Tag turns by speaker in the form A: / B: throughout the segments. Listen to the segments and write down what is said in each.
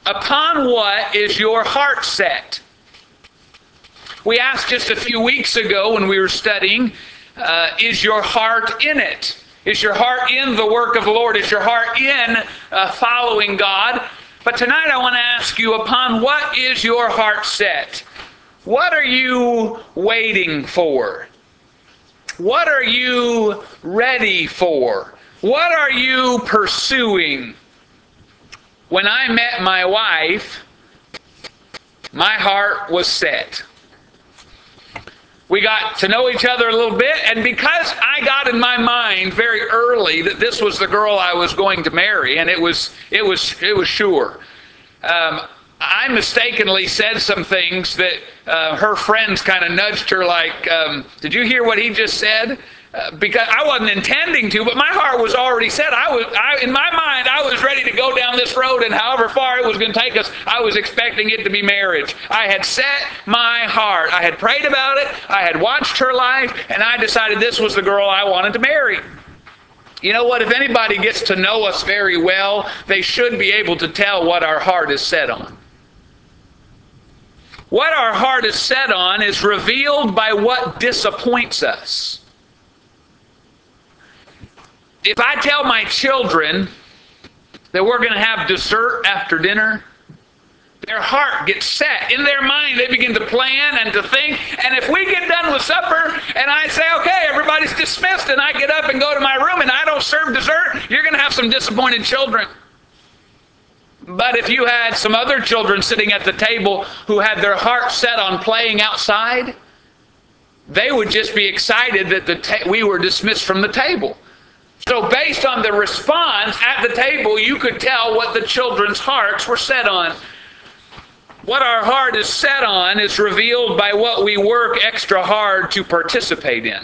A: Upon what is your heart set? We asked just a few weeks ago when we were studying, is your heart in it? Is your heart in the work of the Lord? Is your heart in following God? But tonight I want to ask you, upon what is your heart set? What are you waiting for? What are you ready for? What are you pursuing? When I met my wife, my heart was set. We got to know each other a little bit, and because I got in my mind very early that this was the girl I was going to marry, and it was sure. I mistakenly said some things that her friends kind of nudged her like, did you hear what he just said? Because I wasn't intending to, but my heart was already set. In my mind, I was ready to go down this road, and however far it was going to take us, I was expecting it to be marriage. I had set my heart. I had prayed about it. I had watched her life, and I decided this was the girl I wanted to marry. You know what? If anybody gets to know us very well, they should be able to tell what our heart is set on. What our heart is set on is revealed by what disappoints us. If I tell my children that we're going to have dessert after dinner, their heart gets set. In their mind, they begin to plan and to think. And if we get done with supper and I say, okay, everybody's dismissed, and I get up and go to my room and I don't serve dessert, you're going to have some disappointed children. But if you had some other children sitting at the table who had their heart set on playing outside, they would just be excited that we were dismissed from the table. So based on the response at the table, you could tell what the children's hearts were set on. What our heart is set on is revealed by what we work extra hard to participate in.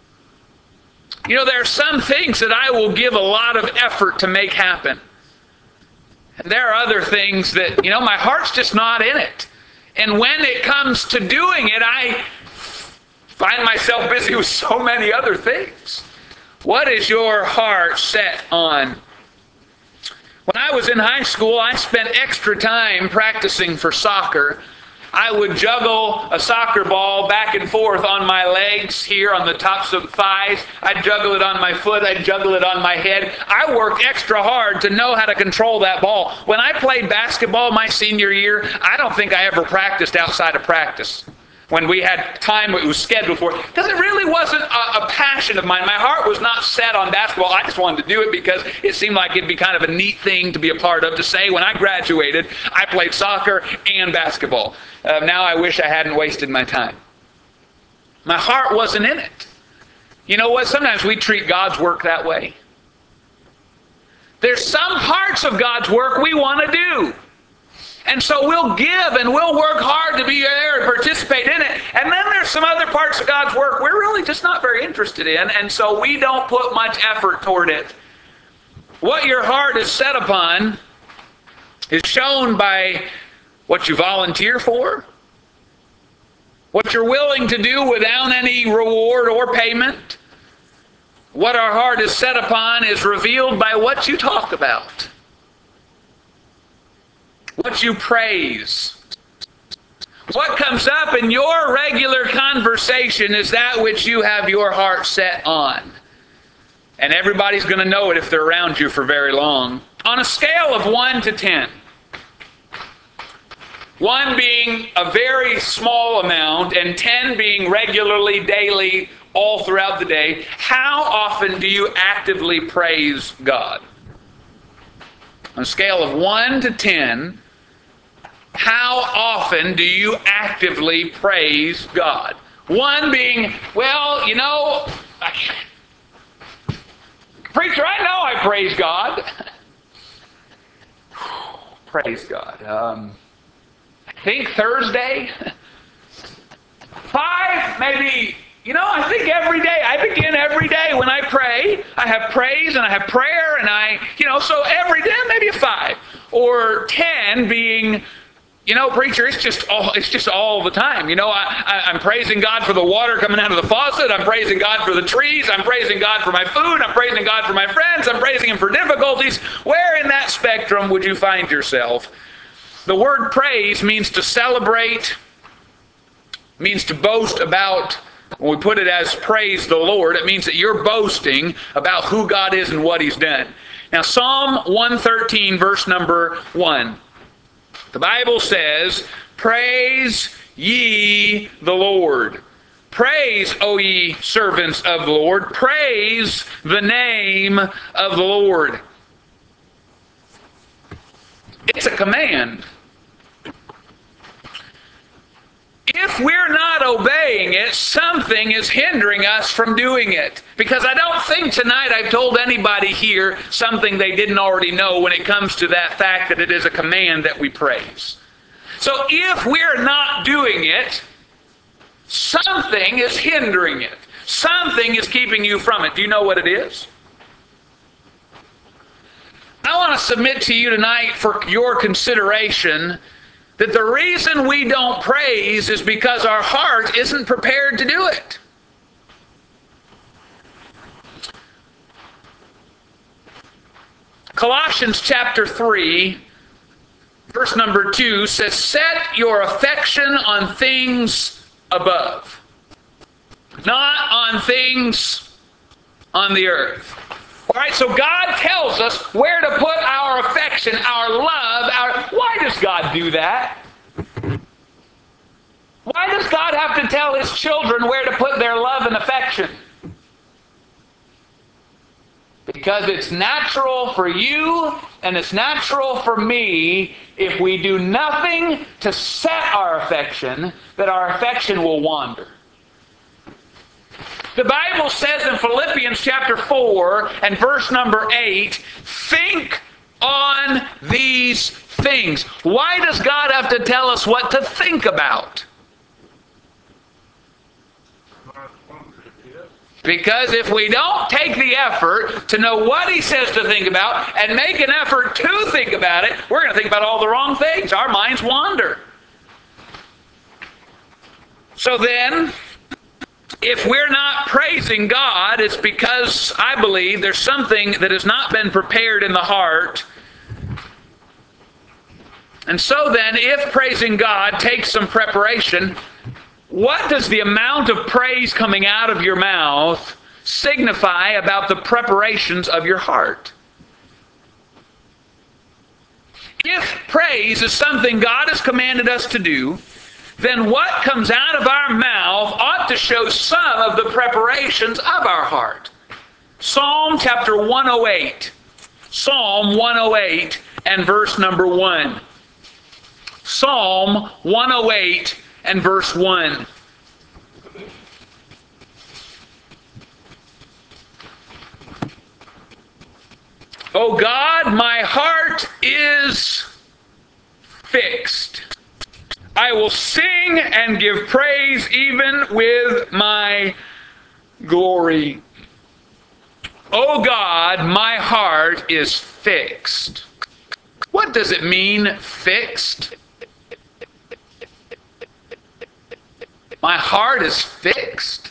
A: You know, there are some things that I will give a lot of effort to make happen. And there are other things that, my heart's just not in it. And when it comes to doing it, I find myself busy with so many other things. What is your heart set on? When I was in high school, I spent extra time practicing for soccer. I would juggle a soccer ball back and forth on my legs here on the tops of thighs. I'd juggle it on my foot. I'd juggle it on my head. I worked extra hard to know how to control that ball. When I played basketball my senior year, I don't think I ever practiced outside of practice. When we had time it was scheduled for it. Because it really wasn't a passion of mine. My heart was not set on basketball. I just wanted to do it because it seemed like it'd be kind of a neat thing to be a part of, to say when I graduated, I played soccer and basketball. Now I wish I hadn't wasted my time. My heart wasn't in it. You know what? Sometimes we treat God's work that way. There's some parts of God's work we want to do. And so we'll give and we'll work hard to be there and participate in it. And then there's some other parts of God's work we're really just not very interested in. And so we don't put much effort toward it. What your heart is set upon is shown by what you volunteer for, what you're willing to do without any reward or payment. What our heart is set upon is revealed by what you talk about, what you praise. What comes up in your regular conversation is that which you have your heart set on. And everybody's going to know it if they're around you for very long. On a scale of 1 to 10, 1 being a very small amount and 10 being regularly, daily, all throughout the day, how often do you actively praise God? On a scale of 1 to 10, how often do you actively praise God? 1 being, preacher, I know I praise God. Praise God. I think Thursday. 5, maybe, I think every day. I begin every day when I pray. I have praise and I have prayer and so every day, maybe a 5. Or 10 being, preacher, it's just all the time. I'm praising God for the water coming out of the faucet. I'm praising God for the trees. I'm praising God for my food. I'm praising God for my friends. I'm praising Him for difficulties. Where in that spectrum would you find yourself? The word praise means to celebrate, means to boast about. When we put it as praise the Lord, it means that you're boasting about who God is and what He's done. Now, Psalm 113, verse number 1. The Bible says, "Praise ye the Lord. Praise, O ye servants of the Lord. Praise the name of the Lord." It's a command. If we're not obeying it, something is hindering us from doing it. Because I don't think tonight I've told anybody here something they didn't already know when it comes to that fact that it is a command that we praise. So if we're not doing it, something is hindering it. Something is keeping you from it. Do you know what it is? I want to submit to you tonight for your consideration that the reason we don't praise is because our heart isn't prepared to do it. Colossians chapter 3, verse number 2 says, "Set your affection on things above, not on things on the earth." All right, so God tells us where to put our affection, our love, Why does God do that? Why does God have to tell His children where to put their love and affection? Because it's natural for you and it's natural for me, if we do nothing to set our affection, that our affection will wander. The Bible says in Philippians chapter 4 and verse number 8, think on these things. Why does God have to tell us what to think about? Because if we don't take the effort to know what He says to think about and make an effort to think about it, we're going to think about all the wrong things. Our minds wander. So then, if we're not praising God, it's because I believe there's something that has not been prepared in the heart. And so then, if praising God takes some preparation, what does the amount of praise coming out of your mouth signify about the preparations of your heart? If praise is something God has commanded us to do, then what comes out of our mouth ought to show some of the preparations of our heart. Psalm chapter 108. Psalm 108 and verse number 1. Psalm 108 and verse 1. "O God, my heart is fixed. I will sing and give praise even with my glory." "O God, my heart is fixed." What does it mean, fixed? My heart is fixed.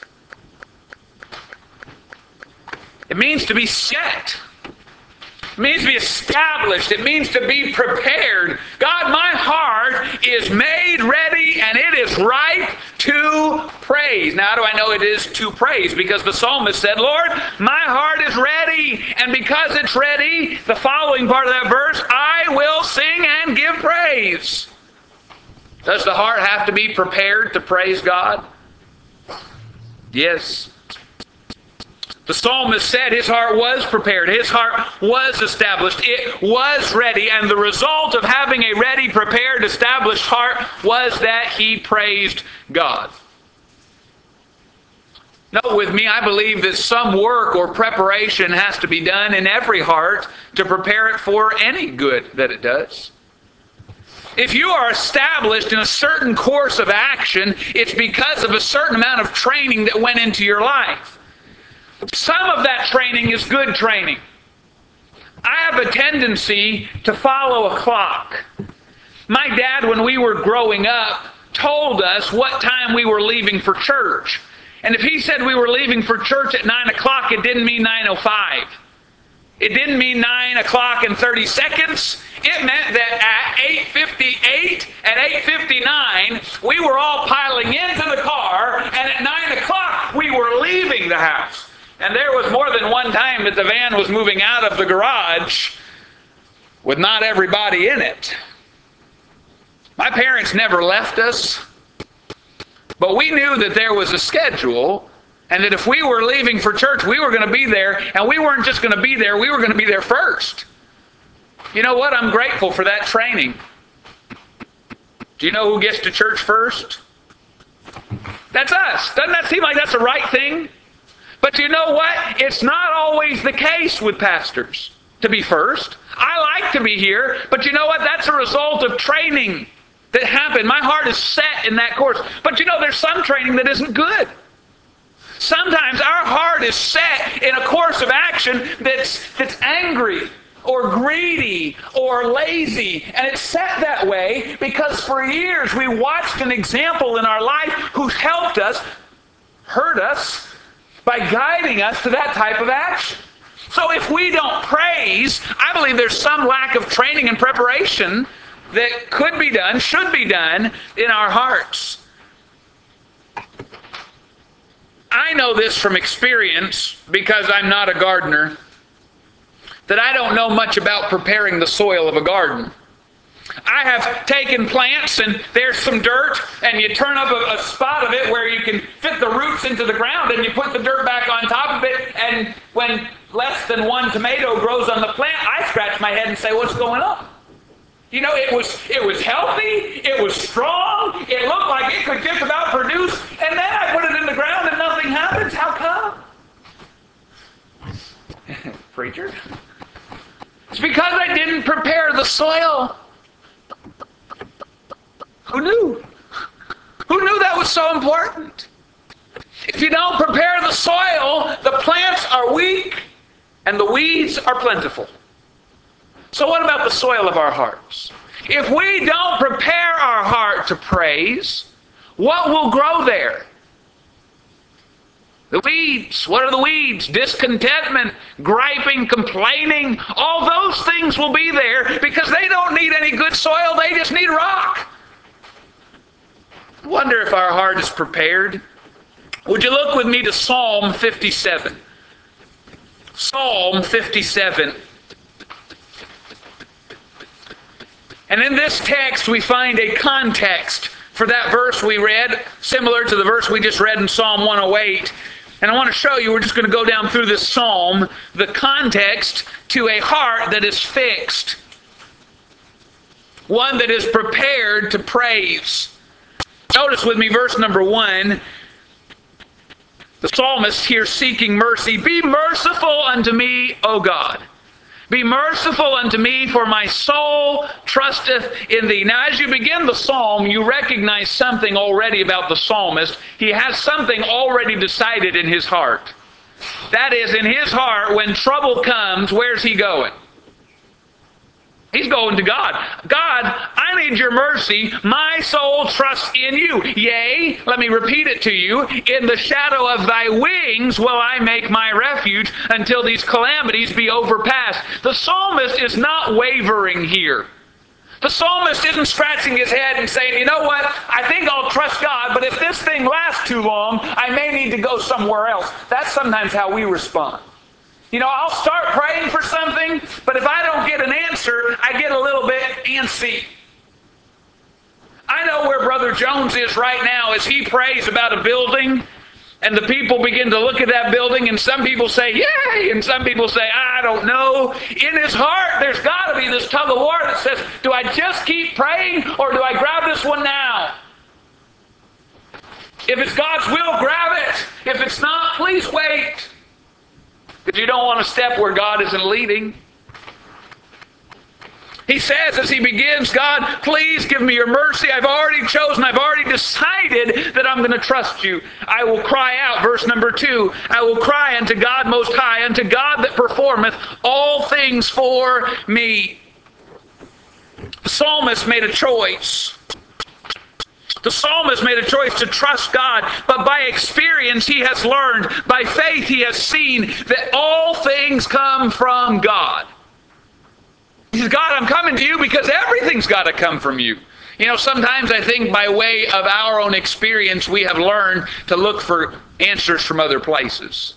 A: It means to be set. It means to be established. It means to be prepared. God, my heart is made ready and it is ripe to praise. Now, how do I know it is to praise? Because the psalmist said, "Lord, my heart is ready." And because it's ready, the following part of that verse, "I will sing and give praise." Does the heart have to be prepared to praise God? Yes. The psalmist said his heart was prepared. His heart was established. It was ready. And the result of having a ready, prepared, established heart was that he praised God. Note with me, I believe that some work or preparation has to be done in every heart to prepare it for any good that it does. If you are established in a certain course of action, it's because of a certain amount of training that went into your life. Some of that training is good training. I have a tendency to follow a clock. My dad, when we were growing up, told us what time we were leaving for church. And if he said we were leaving for church at 9 o'clock, it didn't mean 9:05. It didn't mean 9 o'clock and 30 seconds. It meant that at 8:58 At 8:59, we were all piling into the car, and at 9 o'clock, we were leaving the house. And there was more than one time that the van was moving out of the garage with not everybody in it. My parents never left us, but we knew that there was a schedule, and that if we were leaving for church, we were going to be there, and we weren't just going to be there, we were going to be there first. You know what? I'm grateful for that training. Do you know who gets to church first? That's us. Doesn't that seem like that's the right thing? But you know what? It's not always the case with pastors to be first. I like to be here, but you know what? That's a result of training that happened. My heart is set in that course. But you know, there's some training that isn't good. Sometimes our heart is set in a course of action that's angry or greedy or lazy. And it's set that way because for years we watched an example in our life who helped us, hurt us, by guiding us to that type of action. So if we don't praise, I believe there's some lack of training and preparation that could be done, should be done in our hearts. I know this from experience because I'm not a gardener, that I don't know much about preparing the soil of a garden. I have taken plants and there's some dirt and you turn up a spot of it where you can fit the roots into the ground and you put the dirt back on top of it, and when less than one tomato grows on the plant, I scratch my head and say, what's going on? You know, it was healthy, it was strong, it looked like it could just about produce, and then I put it in the ground and nothing happens. How come? Preacher? It's because I didn't prepare the soil. Who knew? Who knew that was so important? If you don't prepare the soil, the plants are weak and the weeds are plentiful. So what about the soil of our hearts? If we don't prepare our heart to praise, what will grow there? The weeds. What are the weeds? Discontentment, griping, complaining. All those things will be there because they don't need any good soil. They just need rock. I wonder if our heart is prepared. Would you look with me to Psalm 57? Psalm 57. And in this text we find a context for that verse we read, similar to the verse we just read in Psalm 108. And I want to show you, we're just going to go down through this psalm, the context to a heart that is fixed. One that is prepared to praise. Notice with me verse number 1. The psalmist here seeking mercy. Be merciful unto me, O God. Be merciful unto me, for my soul trusteth in thee. Now, as you begin the psalm, you recognize something already about the psalmist. He has something already decided in his heart. That is, in his heart, when trouble comes, where's he going? He's going to God. God, I need your mercy. My soul trusts in you. Yea, let me repeat it to you. In the shadow of thy wings will I make my refuge until these calamities be overpassed. The psalmist is not wavering here. The psalmist isn't scratching his head and saying, you know what, I think I'll trust God, but if this thing lasts too long, I may need to go somewhere else. That's sometimes how we respond. You know, I'll start praying for something, but if I don't get an answer, I get a little bit antsy. I know where Brother Jones is right now as he prays about a building, and the people begin to look at that building, and some people say, yay, and some people say, I don't know. In his heart, there's got to be this tug of war that says, do I just keep praying, or do I grab this one now? If it's God's will, grab it. If it's not, please wait. Because you don't want to step where God isn't leading. He says as he begins, God, please give me your mercy. I've already chosen, I've already decided that I'm going to trust you. I will cry out, verse number 2, I will cry unto God Most High, unto God that performeth all things for me. The psalmist made a choice. The psalmist made a choice to trust God, but by experience he has learned, by faith he has seen that all things come from God. He says, God, I'm coming to you because everything's got to come from you. You know, sometimes I think by way of our own experience, we have learned to look for answers from other places.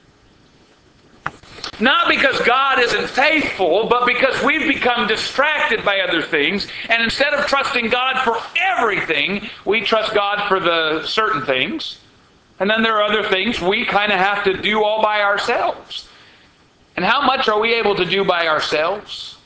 A: Not because God isn't faithful, but because we've become distracted by other things. And instead of trusting God for everything, we trust God for the certain things. And then there are other things we kind of have to do all by ourselves. And how much are we able to do by ourselves?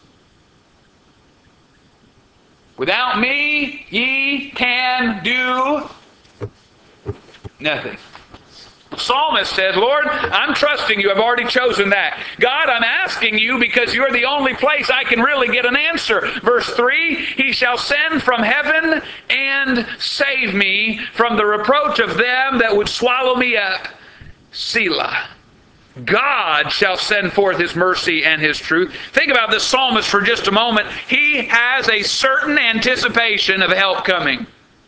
A: Without me, ye can do nothing. The psalmist says, Lord, I'm trusting you. I've already chosen that. God, I'm asking you because you're the only place I can really get an answer. Verse 3, he shall send from heaven and save me from the reproach of them that would swallow me up. Selah. God shall send forth his mercy and his truth. Think about this psalmist for just a moment. He has a certain anticipation of help coming.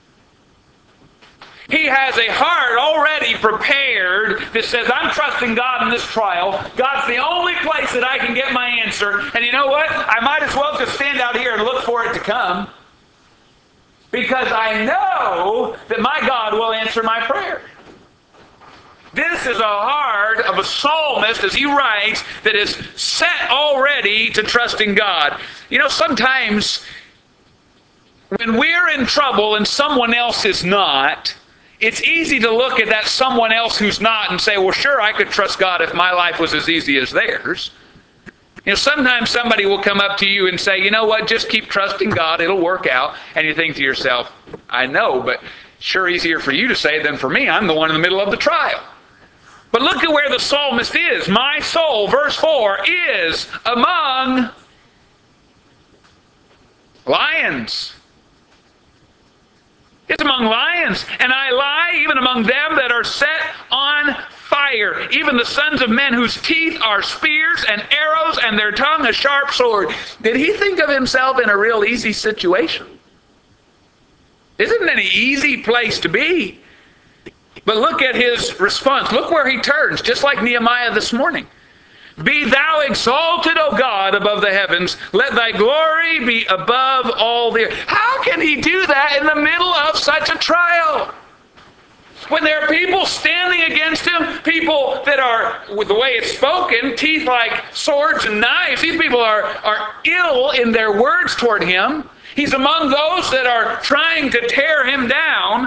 A: He has a heart already prepared that says, I'm trusting God in this trial. God's the only place that I can get my answer. And you know what? I might as well just stand out here and look for it to come. Because I know that my God will answer my prayer. This is a heart of a psalmist, as he writes, that is set already to trusting God. You know, sometimes when we're in trouble and someone else is not, it's easy to look at that someone else who's not and say, well, sure, I could trust God if my life was as easy as theirs. You know, sometimes somebody will come up to you and say, you know what, just keep trusting God, it'll work out. And you think to yourself, I know, but sure easier for you to say than for me. I'm the one in the middle of the trial. But look at where the psalmist is. My soul, verse 4, is among lions. It's among lions, and I lie even among them that are set on fire, even the sons of men whose teeth are spears and arrows, and their tongue a sharp sword. Did he think of himself in a real easy situation? Isn't it an easy place to be? But look at his response. Look where he turns, just like Nehemiah this morning. Be thou exalted, O God, above the heavens. Let thy glory be above all the earth. How can he do that in the middle of such a trial? When there are people standing against him, people that are, with the way it's spoken, teeth like swords and knives. These people are ill in their words toward him. He's among those that are trying to tear him down.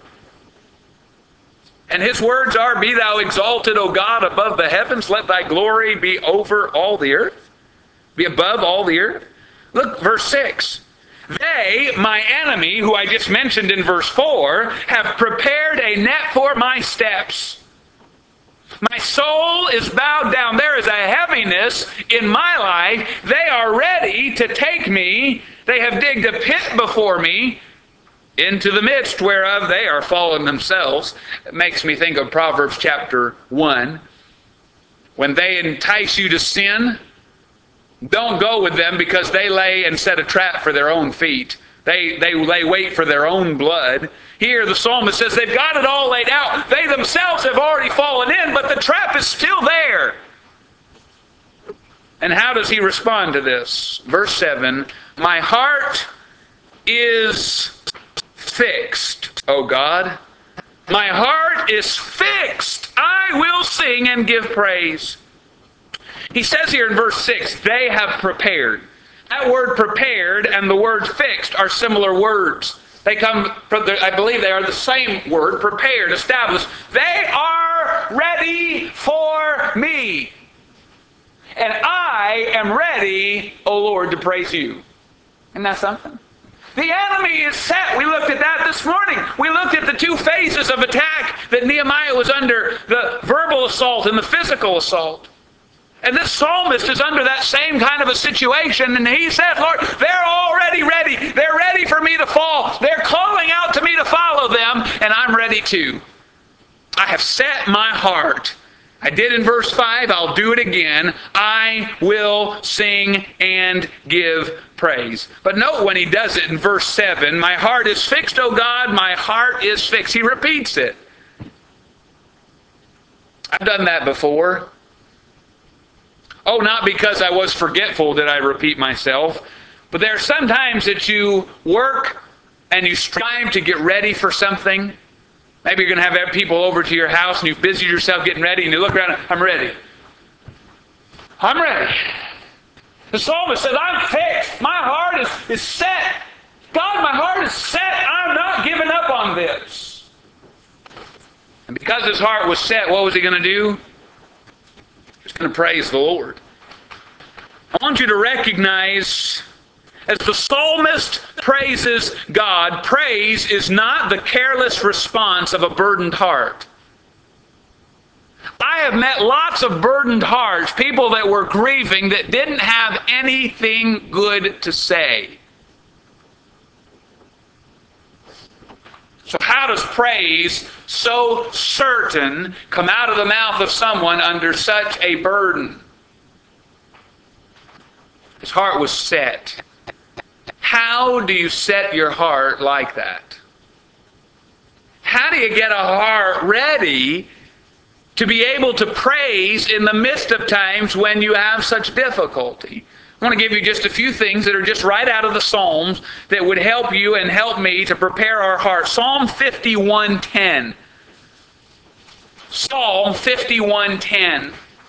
A: And his words are, be thou exalted, O God, above the heavens. Let thy glory be over all the earth. Be above all the earth. Look, verse 6. They, my enemy, who I just mentioned in verse 4, have prepared a net for my steps. My soul is bowed down. There is a heaviness in my life. They are ready to take me. They have digged a pit before me, into the midst whereof they are fallen themselves. It makes me think of Proverbs chapter 1. When they entice you to sin, don't go with them, because they lay and set a trap for their own feet. They wait for their own blood. Here the psalmist says they've got it all laid out. They themselves have already fallen in, but the trap is still there. And how does he respond to this? Verse 7, my heart is fixed, O God. My heart is fixed. I will sing and give praise. He says here in verse 6, they have prepared. That word prepared and the word fixed are similar words. They come from, I believe they are the same word, prepared, established. They are ready for me. And I am ready, O Lord, to praise you. Isn't that something? The enemy is set. We looked at that this morning. We looked at the two phases of attack that Nehemiah was under, the verbal assault and the physical assault. And this psalmist is under that same kind of a situation. And he says, Lord, they're already ready. They're ready for me to fall. They're calling out to me to follow them, and I'm ready too. I have set my heart. I did in verse 5. I'll do it again. I will sing and give praise. But note when he does it in verse 7, my heart is fixed, O God, my heart is fixed. He repeats it. I've done that before. Oh, not because I was forgetful did I repeat myself, but there are some times that you work and you strive to get ready for something. Maybe you're going to have people over to your house and you've busied yourself getting ready and you look around and, I'm ready. I'm ready. The psalmist says, I'm fixed. My heart is set. God, my heart is set. I'm not giving up on this. And because his heart was set, what was he going to do? He was going to praise the Lord. I want you to recognize, as the psalmist praises God, praise is not the careless response of a burdened heart. I have met lots of burdened hearts, people that were grieving that didn't have anything good to say. So how does praise, so certain, come out of the mouth of someone under such a burden? His heart was set. How do you set your heart like that? How do you get a heart ready to be able to praise in the midst of times when you have such difficulty? I want to give you just a few things that are just right out of the Psalms that would help you and help me to prepare our hearts. Psalm 51:10. Psalm 51:10.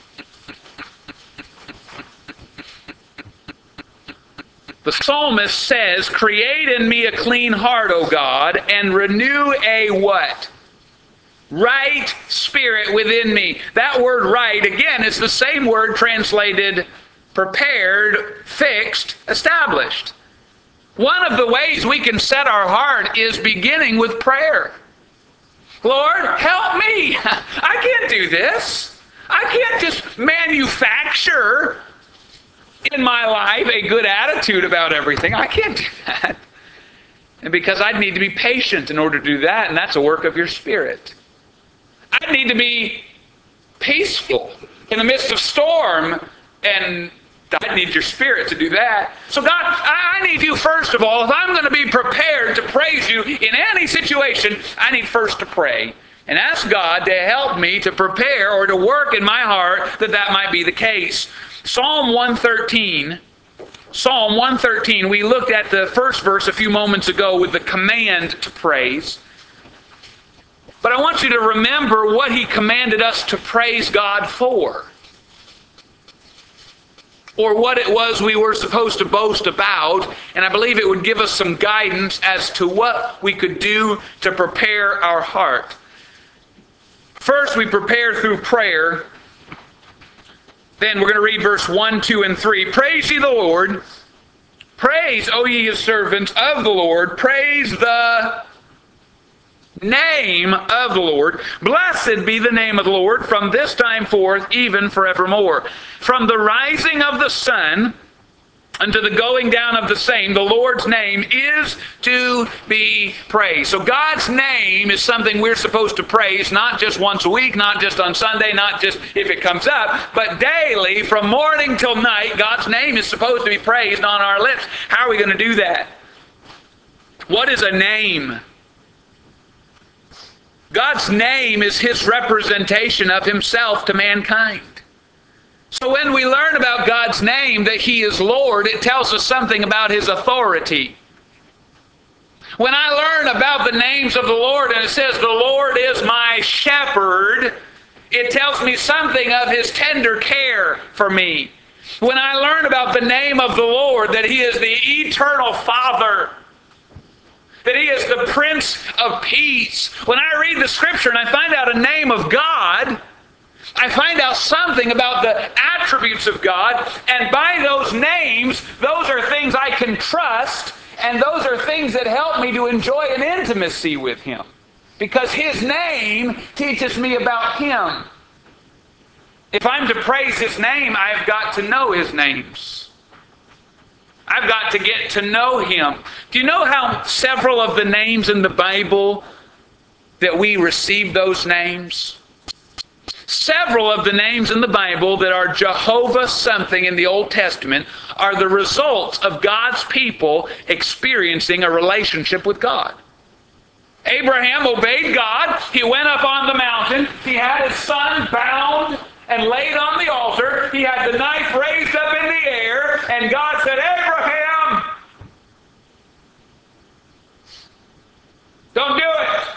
A: The psalmist says, create in me a clean heart, O God, and renew a what? Right spirit within me. That word right, again, is the same word translated prepared, fixed, established. One of the ways we can set our heart is beginning with prayer. Lord, help me. I can't do this. I can't just manufacture in my life a good attitude about everything. I can't do that. And because I need to be patient in order to do that, and that's a work of your Spirit. I need to be peaceful in the midst of storm, and I need your Spirit to do that. So God, I need you first of all. If I'm going to be prepared to praise you in any situation, I need first to pray and ask God to help me to prepare or to work in my heart that that might be the case. Psalm 113. Psalm 113, we looked at the first verse a few moments ago with the command to praise. But I want you to remember what he commanded us to praise God for. Or what it was we were supposed to boast about. And I believe it would give us some guidance as to what we could do to prepare our heart. First, we prepare through prayer. Then we're going to read verse 1, 2, and 3. Praise ye the Lord. Praise, O ye his servants of the Lord. Praise the name of the Lord. Blessed be the name of the Lord from this time forth, even forevermore. From the rising of the sun unto the going down of the same, the Lord's name is to be praised. So God's name is something we're supposed to praise, not just once a week, not just on Sunday, not just if it comes up, but daily, from morning till night, God's name is supposed to be praised on our lips. How are we going to do that? What is a name? God's name is his representation of himself to mankind. So when we learn about God's name, that he is Lord, it tells us something about his authority. When I learn about the names of the Lord and it says, the Lord is my shepherd, it tells me something of his tender care for me. When I learn about the name of the Lord, that he is the eternal Father, that he is the Prince of Peace. When I read the Scripture and I find out a name of God, I find out something about the attributes of God, and by those names, those are things I can trust, and those are things that help me to enjoy an intimacy with him. Because his name teaches me about him. If I'm to praise his name, I've got to know his names. I've got to get to know him. Do you know how several of the names in the Bible that we receive those names? Several of the names in the Bible that are Jehovah something in the Old Testament are the results of God's people experiencing a relationship with God. Abraham obeyed God. He went up on the mountain. He had his son bound and laid on the altar. He had the knife raised up in the air, and God said, Abraham, don't do it.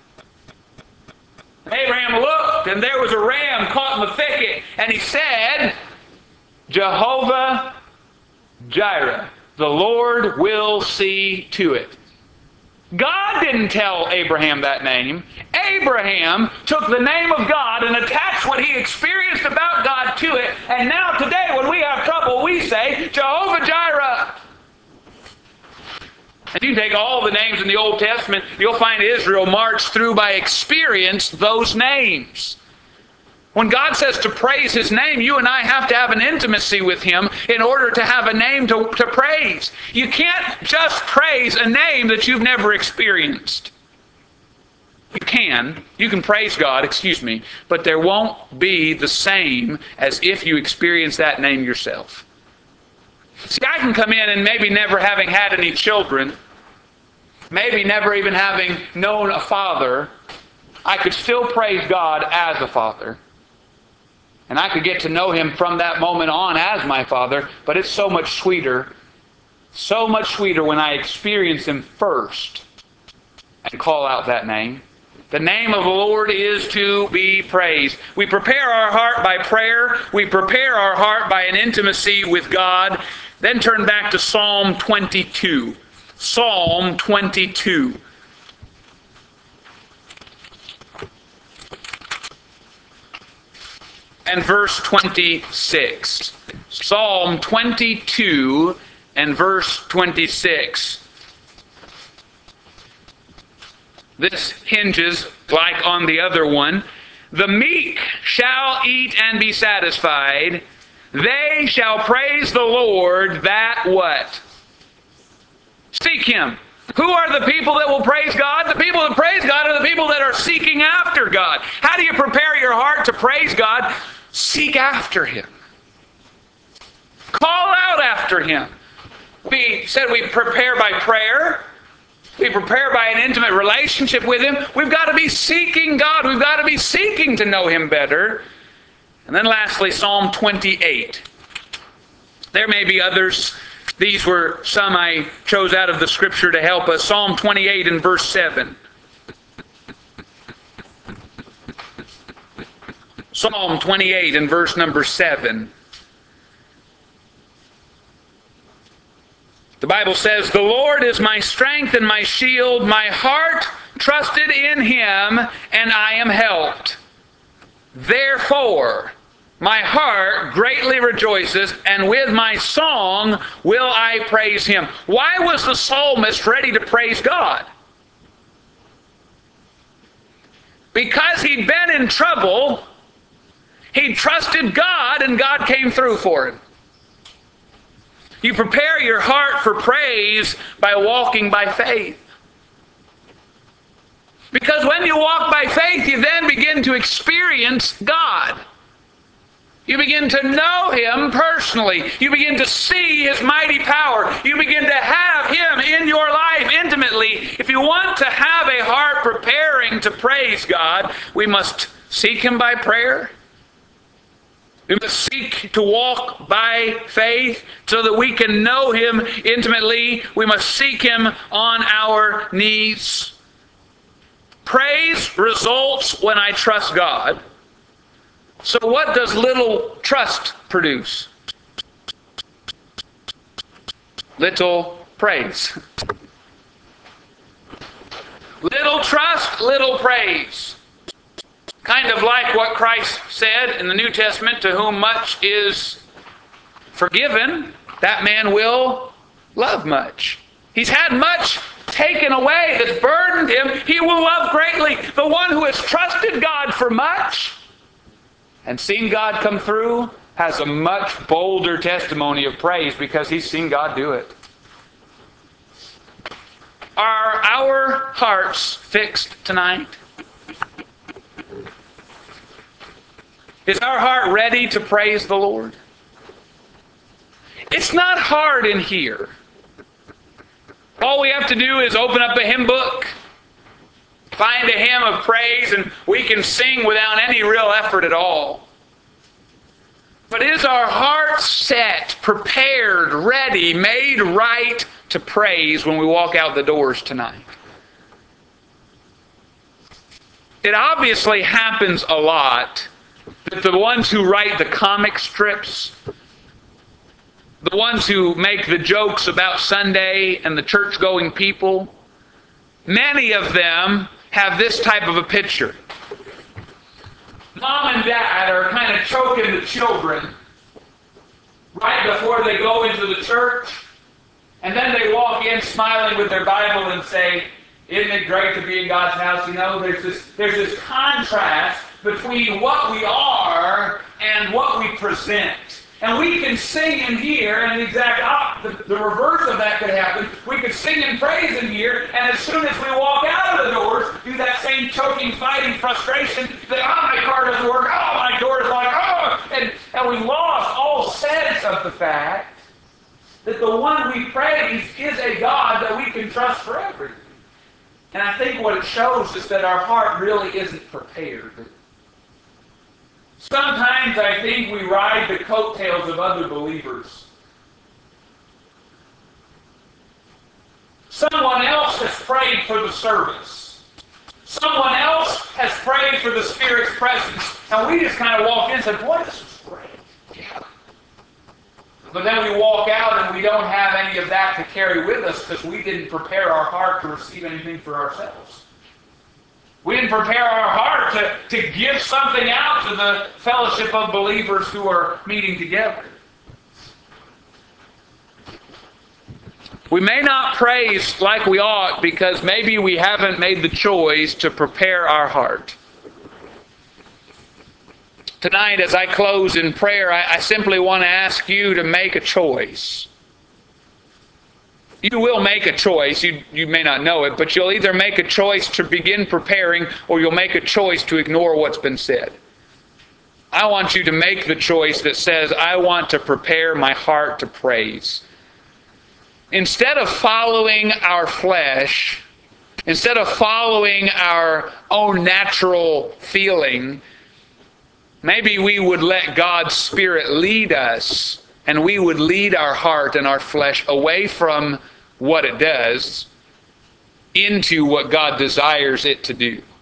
A: Abraham looked, and there was a ram caught in the thicket, and he said, Jehovah Jireh, the Lord will see to it. God didn't tell Abraham that name. Abraham took the name of God and attached what he experienced about God to it. And now today when we have trouble, we say, Jehovah Jireh. And you take all the names in the Old Testament, you'll find Israel marched through by experience those names. When God says to praise His name, you and I have to have an intimacy with Him in order to have a name to praise. You can't just praise a name that you've never experienced. You can praise God, but there won't be the same as if you experience that name yourself. See, I can come in and maybe never having had any children, maybe never even having known a father, I could still praise God as a father. And I could get to know Him from that moment on as my Father, but it's so much sweeter when I experience Him first and call out that name. The name of the Lord is to be praised. We prepare our heart by prayer. We prepare our heart by an intimacy with God. Then turn back to Psalm 22. Psalm 22. And verse 26. Psalm 22 and verse 26. This hinges, like on the other one, the meek shall eat and be satisfied. They shall praise the Lord that what? Seek Him. Who are the people that will praise God? The people that praise God are the people that are seeking after God. How do you prepare your heart to praise God? Seek after Him. Call out after Him. We said we prepare by prayer. We prepare by an intimate relationship with Him. We've got to be seeking God. We've got to be seeking to know Him better. And then lastly, Psalm 28. There may be others. These were some I chose out of the Scripture to help us. Psalm 28 and verse 7. Psalm 28 and verse number 7. The Bible says, the Lord is my strength and my shield. My heart trusted in Him, and I am helped. Therefore, my heart greatly rejoices, and with my song will I praise Him. Why was the psalmist ready to praise God? Because he'd been in trouble. He trusted God, and God came through for him. You prepare your heart for praise by walking by faith. Because when you walk by faith, you then begin to experience God. You begin to know Him personally. You begin to see His mighty power. You begin to have Him in your life intimately. If you want to have a heart preparing to praise God, we must seek Him by prayer. We must seek to walk by faith so that we can know Him intimately. We must seek Him on our knees. Praise results when I trust God. So what does little trust produce? Little praise. Little trust, little praise. Kind of like what Christ said in the New Testament, to whom much is forgiven, that man will love much. He's had much taken away that's burdened him. He will love greatly. The one who has trusted God for much and seen God come through has a much bolder testimony of praise because he's seen God do it. Are our hearts fixed tonight? Is our heart ready to praise the Lord? It's not hard in here. All we have to do is open up a hymn book, find a hymn of praise, and we can sing without any real effort at all. But is our heart set, prepared, ready, made right to praise when we walk out the doors tonight? It obviously happens a lot that the ones who write the comic strips, the ones who make the jokes about Sunday and the church-going people, many of them have this type of a picture. Mom and Dad are kind of choking the children right before they go into the church, and then they walk in smiling with their Bible and say, "Isn't it great to be in God's house?" You know, there's this contrast between what we are and what we present. And we can sing in here, and the reverse of that could happen. We could sing and praise in here, and as soon as we walk out of the doors, do that same choking, fighting frustration that, my car doesn't work, my door is locked, and we lost all sense of the fact that the one we praise is a God that we can trust for everything. And I think what it shows is that our heart really isn't prepared. Sometimes I think we ride the coattails of other believers. Someone else has prayed for the service. Someone else has prayed for the Spirit's presence. And we just kind of walk in and say, "Boy, this is great." Yeah. But then we walk out and we don't have any of that to carry with us because we didn't prepare our heart to receive anything for ourselves. We didn't prepare our heart to give something out to the fellowship of believers who are meeting together. We may not praise like we ought because maybe we haven't made the choice to prepare our heart. Tonight, as I close in prayer, I simply want to ask you to make a choice. You will make a choice. You may not know it, but you'll either make a choice to begin preparing or you'll make a choice to ignore what's been said. I want you to make the choice that says, I want to prepare my heart to praise. Instead of following our flesh, instead of following our own natural feeling, maybe we would let God's Spirit lead us, and we would lead our heart and our flesh away from what it does into what God desires it to do.